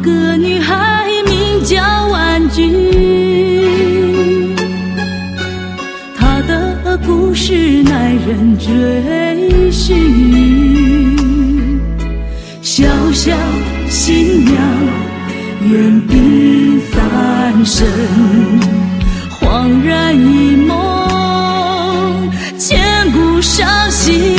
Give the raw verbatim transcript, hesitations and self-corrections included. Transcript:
个女孩名叫婉君，她的故事耐人追寻。小小新娘远鬓翻身，恍然一梦，千古伤心。